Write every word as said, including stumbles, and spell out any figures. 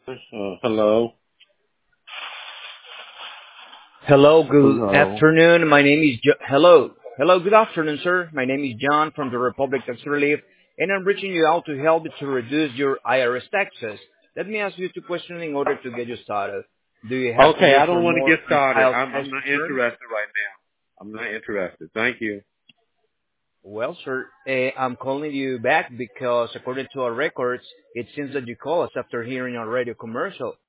Uh, hello. Hello, good Hello. afternoon. My name is jo- Hello. Hello, good afternoon, sir. My name is John from the Republic Tax Relief, and I'm reaching you out to help you to reduce your I R S taxes. Let me ask you two questions in order to get you started. Do you have two Okay, I minutes or don't want to more get on started. file I'm, I'm question, not sir? interested right now. I'm not interested. Thank you. Well, sir, eh, I'm calling you back because according to our records, it seems that you called us after hearing our radio commercial.